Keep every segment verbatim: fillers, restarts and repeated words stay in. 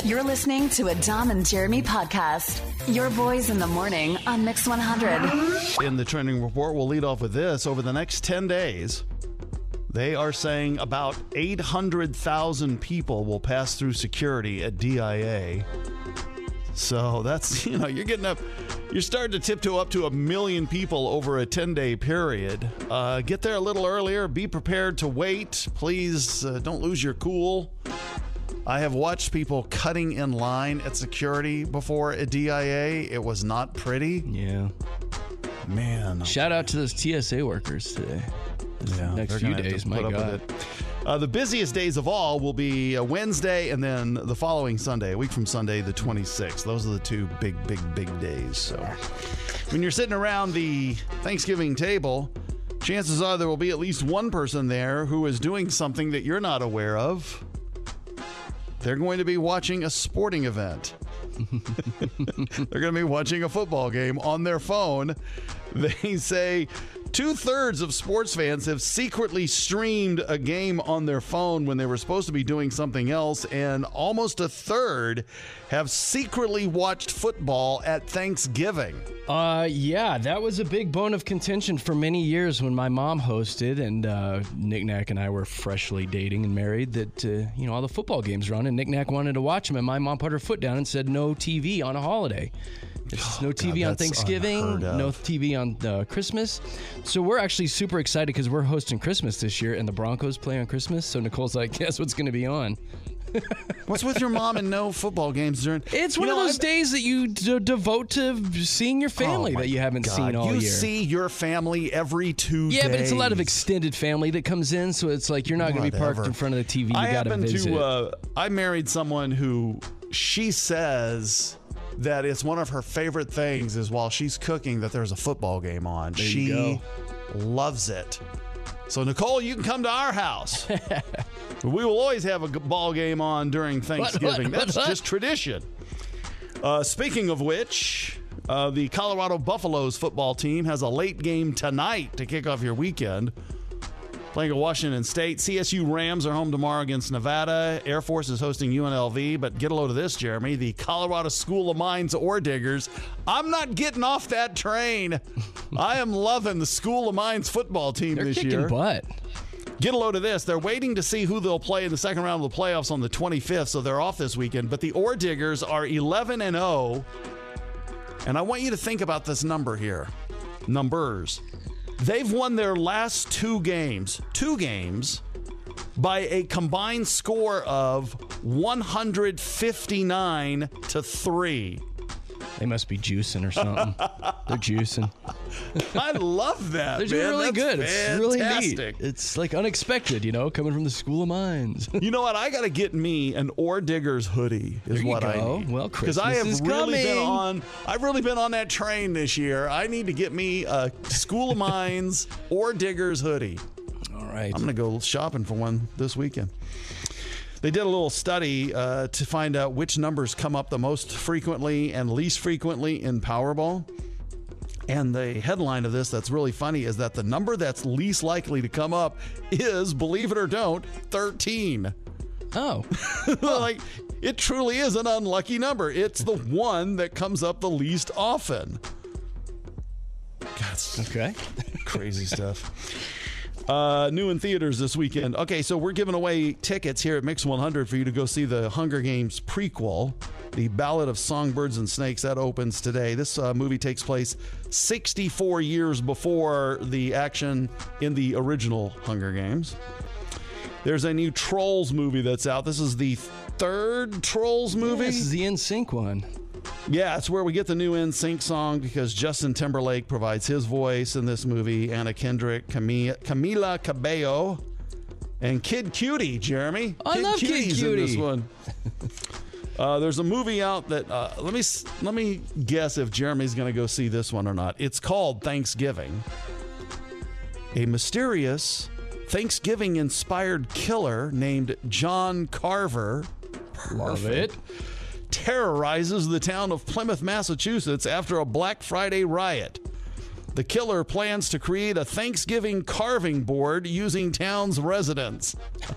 You're listening to a Dom and Jeremy podcast. Your boys in the morning on Mix one hundred. In the trending report, we'll lead off with this. Over the next ten days, they are saying about eight hundred thousand people will pass through security at D I A. So that's, you know, you're getting up, you're starting to tiptoe up to a million people over a ten-day period. Uh, get there a little earlier. Be prepared to wait. Please uh, don't lose your cool. I have watched people cutting in line at security before at D I A. It was not pretty. Yeah. Man. Shout out to those T S A workers today. Yeah, next few days, my God. Uh, the busiest days of all will be a Wednesday and then the following Sunday, a week from Sunday, the twenty-sixth. Those are the two big, big, big days. So when you're sitting around the Thanksgiving table, chances are there will be at least one person there who is doing something that you're not aware of. They're going to be watching a sporting event. They're going to be watching a football game on their phone. They say two-thirds of sports fans have secretly streamed a game on their phone when they were supposed to be doing something else, and almost a third have secretly watched football at Thanksgiving. Uh, yeah, that was a big bone of contention for many years when my mom hosted, and uh, Nick Nack and I were freshly dating and married, that, uh, you know, all the football games were on, and Nick Nack wanted to watch them, and my mom put her foot down and said no T V on a holiday. It's no T V God, on Thanksgiving, no T V on uh, Christmas. So we're actually super excited because we're hosting Christmas this year, and the Broncos play on Christmas, so Nicole's like, guess what's going to be on? What's with your mom and no football games during? It's one you know, of those I've, days that you d- devote to seeing your family oh that you haven't God. seen all you year. You see your family every two yeah, days. but it's a lot of extended family that comes in, so it's like you're not going to be parked in front of the T V. You I got to happen visit. to. Uh, I married someone who she says that it's one of her favorite things is while she's cooking that there's a football game on. There she you loves it. So Nicole, you can come to our house. We will always have a ball game on during Thanksgiving. What, what, That's what? just tradition. Uh, speaking of which, uh, the Colorado Buffaloes football team has a late game tonight to kick off your weekend. Playing at Washington State. C S U Rams are home tomorrow against Nevada. Air Force is hosting U N L V. But get a load of this, Jeremy. The Colorado School of Mines Ore Diggers. I'm not getting off that train. I am loving the School of Mines football team They're this kicking year. butt. Get a load of this. They're waiting to see who they'll play in the second round of the playoffs on the twenty-fifth, so they're off this weekend. But the Ore Diggers are eleven and oh. And I want you to think about this number here. Numbers. They've won their last two games, two games, by a combined score of one hundred fifty-nine to three. They must be juicing or something. They're juicing. I love that. They're doing man. really That's good. It's really neat. fantastic. It's like unexpected, you know, coming from the School of Mines. You know what? I got to get me an Ore Diggers hoodie. Is There you what go. I need. Well, because I have Christmas is really been coming. on. I've really been on that train this year. I need to get me a School of Mines Ore Diggers hoodie. All right. I'm going to go shopping for one this weekend. They did a little study uh, to find out which numbers come up the most frequently and least frequently in Powerball. And the headline of this that's really funny is that the number that's least likely to come up is, believe it or don't, thirteen. Oh. Like, it truly is an unlucky number. It's the one that comes up the least often. God, Okay. crazy stuff. Uh, new in theaters this weekend. Okay, so we're giving away tickets here at Mix one hundred for you to go see the Hunger Games prequel, The Ballad of Songbirds and Snakes. That opens today. This uh, movie takes place sixty-four years before the action in the original Hunger Games. There's a new Trolls movie that's out. This is the third Trolls movie. Yeah, this is the N Sync one. Yeah, it's where we get the new N Sync song because Justin Timberlake provides his voice in this movie. Anna Kendrick, Camila, Camila Cabello, and Kid Cutie, Jeremy. I Kid love Kid Cudie's in this Cutie. one. uh, there's a movie out that uh, let me let me guess if Jeremy's going to go see this one or not. It's called Thanksgiving. A mysterious Thanksgiving-inspired killer named John Carver. Love it. Terrorizes the town of Plymouth, Massachusetts after a Black Friday riot. The killer plans to create a Thanksgiving carving board using town's residents.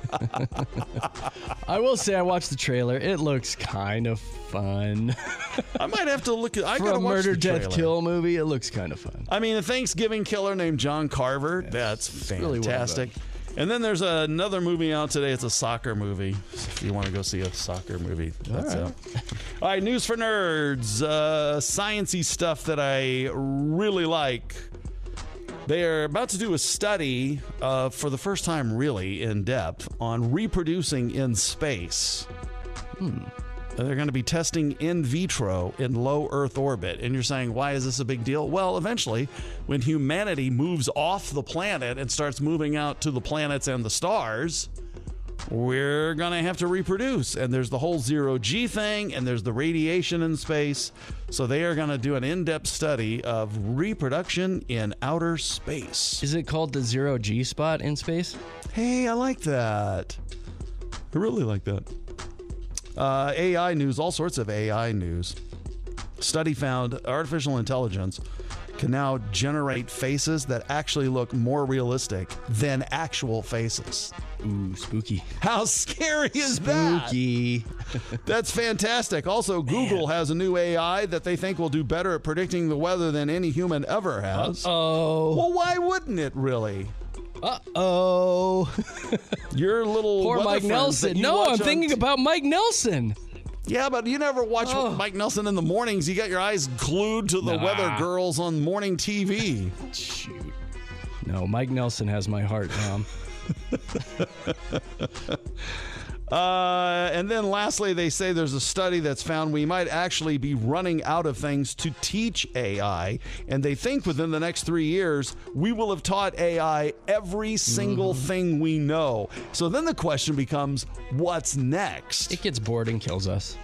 I will say I watched the trailer. It looks kind of fun. I might have to look at I For gotta a watch murder, the death, trailer. kill movie, it looks kind of fun. I mean, a Thanksgiving killer named John Carver. That's really well fantastic. And then there's another movie out today. It's a soccer movie. If you want to go see a soccer movie, that's All right. out. All right, news for nerds. Uh, science-y stuff that I really like. They are about to do a study uh, for the first time, really in depth, on reproducing in space. Hmm. They're going to be testing in vitro in low Earth orbit. And you're saying, why is this a big deal? Well, eventually, when humanity moves off the planet and starts moving out to the planets and the stars, we're going to have to reproduce. And there's the whole zero G thing, and there's the radiation in space. So they are going to do an in-depth study of reproduction in outer space. Is it called the zero G spot in space? Hey, I like that. I really like that. Uh, A I news, all sorts of A I news. Study found artificial intelligence can now generate faces that actually look more realistic than actual faces. Ooh, spooky. How scary is that? Spooky. That's fantastic. Also, Google has a new A I that they think will do better at predicting the weather than any human ever has. Oh. Well, why wouldn't it really? Uh-oh. Your little Poor weather Mike friends Nelson. that you No, watch I'm on thinking t- about Mike Nelson. Yeah, but you never watch Oh. Mike Nelson in the mornings. You got your eyes glued to the Nah. weather girls on morning T V. Shoot. No, Mike Nelson has my heart, Tom. Uh, and then lastly, they say there's a study that's found we might actually be running out of things to teach A I. And they think within the next three years, we will have taught A I every single Mm-hmm. thing we know. So then the question becomes, what's next? It gets bored and kills us.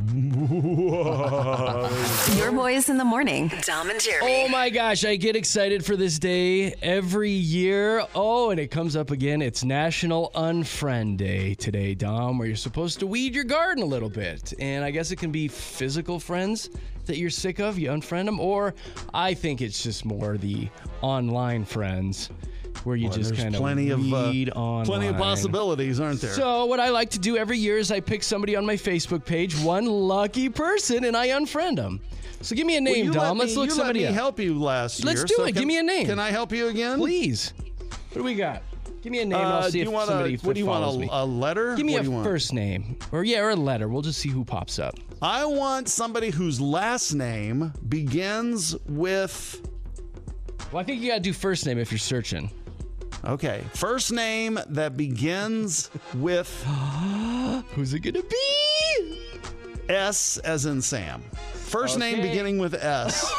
Your boys in the morning. Dom and Jeremy. Oh my gosh, I get excited for this day every year. Oh, and it comes up again. It's National Unfriend Day today, Dom, where you're supposed to weed your garden a little bit. And I guess it can be physical friends that you're sick of, you unfriend them, or I think it's just more the online friends where you Well, just there's kind of plenty of, uh, weed online. Plenty of possibilities, aren't there? So what I like to do every year is I pick somebody on my Facebook page, one lucky person, and I unfriend them. So give me a Well, name, you Dom. let Let's me, look you somebody let me up. help you last Let's year. do so it. can- Give me a name. Can I help you again? Please. What do we got? Give me a name. Uh, I'll see do if you want somebody a, what do you follows want? me. A, a letter? Give me what a do you want? first name, or yeah, or a letter. We'll just see who pops up. I want somebody whose last name begins with. Well, I think you gotta do first name if you're searching. Okay, first name that begins with Who's it gonna be? S as in Sam. First name Okay. beginning with S.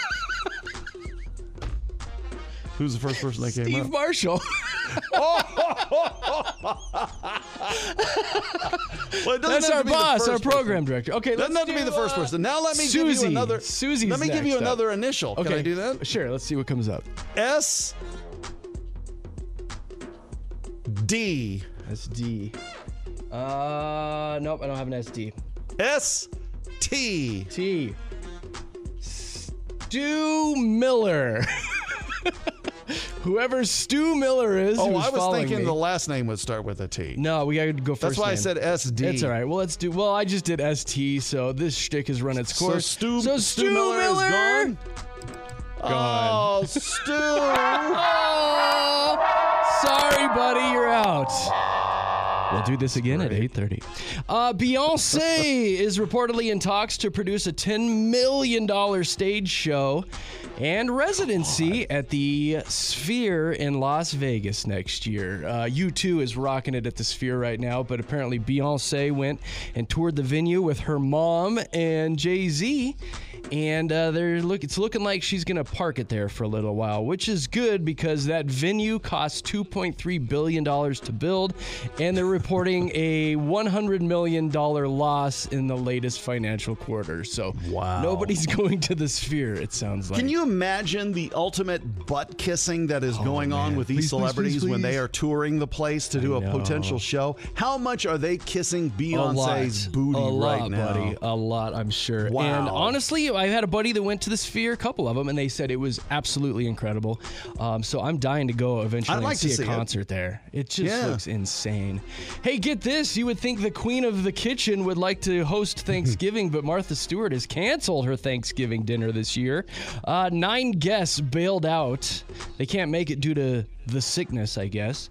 Who's the first person that came Steve up? Marshall. Well, it doesn't That's have our to be the boss, first our person. program director. Okay, Doesn't let's have to be do, the first uh, person. Now let me give Susie. you another. Susie's Let me give you next up. another initial. Okay, Can I do that? Sure. Let's see what comes up. S D S D. Uh, nope, I don't have an S D. S T. T. Stu Miller. Whoever Stu Miller is. Oh, who's I was following thinking me. the last name would start with a T. No, we gotta go first. That's why I name. said S D. It's all right. Well, let's do. Well, I just did S T, so this shtick has run its So course. Stu, so Stu Miller, is gone. Gone. Oh, Stu. Oh, sorry, buddy, you're out. We'll do this again at eight thirty. Uh, Beyonce is reportedly in talks to produce a ten million dollars stage show and residency at the Sphere in Las Vegas next year. Uh, U two is rocking it at the Sphere right now, but apparently Beyonce went and toured the venue with her mom and Jay-Z. And uh, they're look, it's looking like she's going to park it there for a little while, which is good because that venue costs two point three billion dollars to build, and they're reporting a one hundred million dollars loss in the latest financial quarter. So Wow. nobody's going to the Sphere, it sounds like. Can you imagine the ultimate butt kissing that is going on man. with these Please, please, celebrities please, when they please. are touring the place to do I a know. potential show? How much are they kissing a lot, Beyonce's booty a lot, right now? buddy, a lot, I'm sure. Wow. And honestly, I had a buddy that went to the Sphere, a couple of them, and they said it was absolutely incredible. Um, so I'm dying to go eventually I'd like and see, to see a concert it. there. It just Yeah. looks insane. Hey, get this. You would think the queen of the kitchen would like to host Thanksgiving, but Martha Stewart has canceled her Thanksgiving dinner this year. Uh, nine guests bailed out. They can't make it due to the sickness, I guess.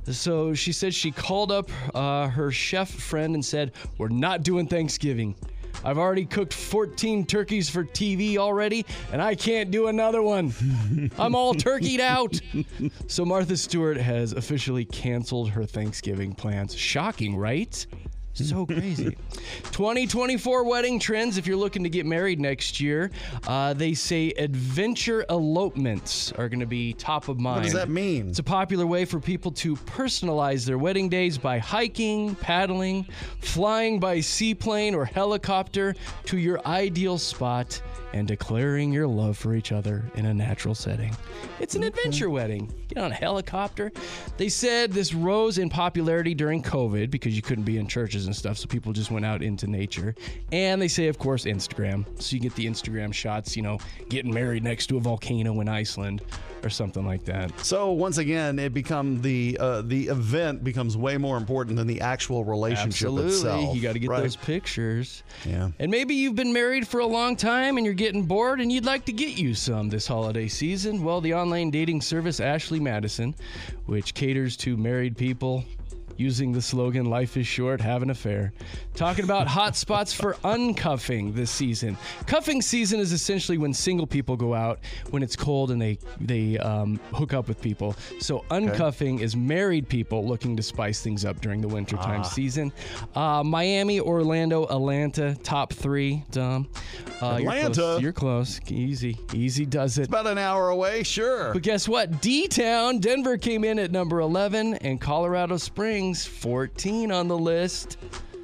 So she said she called up uh, her chef friend and said, "We're not doing Thanksgiving. I've already cooked fourteen turkeys for T V already, and I can't do another one. I'm all turkeyed out." So Martha Stewart has officially canceled her Thanksgiving plans. Shocking, right? So crazy. twenty twenty-four wedding trends. If you're looking to get married next year, uh, they say adventure elopements are going to be top of mind. What does that mean? It's a popular way for people to personalize their wedding days by hiking, paddling, flying by seaplane or helicopter to your ideal spot and declaring your love for each other in a natural setting. It's an adventure wedding. Get on a helicopter. They said this rose in popularity during COVID because you couldn't be in churches and stuff, so people just went out into nature. And they say, of course, Instagram. So you get the Instagram shots, you know, getting married next to a volcano in Iceland or something like that. So once again, it become the uh, the event becomes way more important than the actual relationship Absolutely. itself. You got to get right? those pictures. Yeah. And maybe you've been married for a long time and you're getting bored and you'd like to get you some this holiday season. Well, the online dating service Ashley Madison, which caters to married people using the slogan, "Life is short, have an affair," talking about hot spots for uncuffing this season. Cuffing season is essentially when single people go out when it's cold and they, they um, hook up with people. So uncuffing okay. is married people looking to spice things up during the wintertime ah. season. Uh, Miami, Orlando, Atlanta, top three, Dom. Uh, Atlanta? You're close. You're close. Easy. Easy does it. It's about an hour away, sure. But guess what? D-Town, Denver came in at number eleven, and Colorado Springs, fourteen on the list.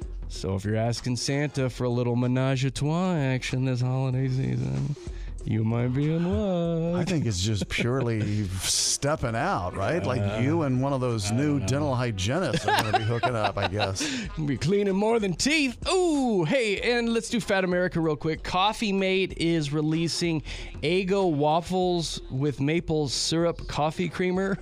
So if you're asking Santa for a little menage a trois action this holiday season, you might be in luck. I think it's just purely stepping out, right? Like uh, you and one of those new dental hygienists are going to be hooking up, I guess. Be cleaning more than teeth. Ooh, hey, and let's do Fat America real quick. Coffee Mate is releasing Eggo waffles with maple syrup coffee creamer.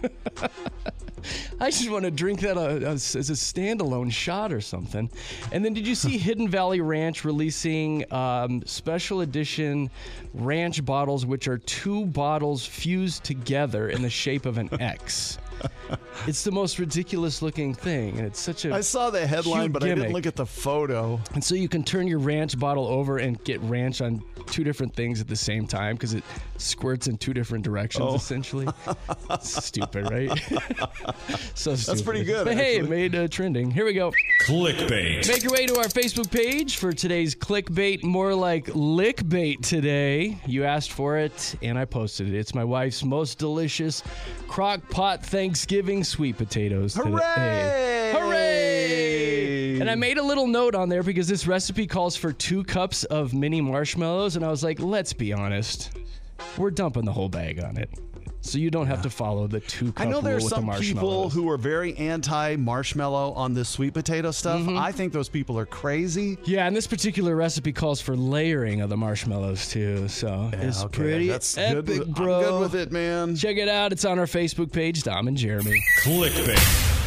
I just want to drink that uh, as, as a standalone shot or something. And then did you see Hidden Valley Ranch releasing um, special edition ranch bottles, which are two bottles fused together in the shape of an X? It's the most ridiculous looking thing, and it's such a I saw the headline, but gimmick. I didn't look at the photo. And so you can turn your ranch bottle over and get ranch on two different things at the same time because it squirts in two different directions, oh. essentially. Stupid, right? So stupid. That's pretty good. But actually. hey, it made uh, trending. Here we go. Clickbait. Make your way to our Facebook page for today's clickbait, more like lickbait today. You asked for it, and I posted it. It's my wife's most delicious crock pot Thanksgiving sweet potatoes today. Hooray! Hooray! And I made a little note on there because this recipe calls for two cups of mini marshmallows, and I was like, let's be honest. We're dumping the whole bag on it. So you don't have to follow the two cup I know rule there's with some the people marshmallows. who are very anti-marshmallow on this sweet potato stuff. Mm-hmm. I think those people are crazy. Yeah, and this particular recipe calls for layering of the marshmallows too. So Yeah, it's okay, pretty that's epic, good with, bro. I'm good with it, man. Check it out. It's on our Facebook page, Dom and Jeremy. Clickbait.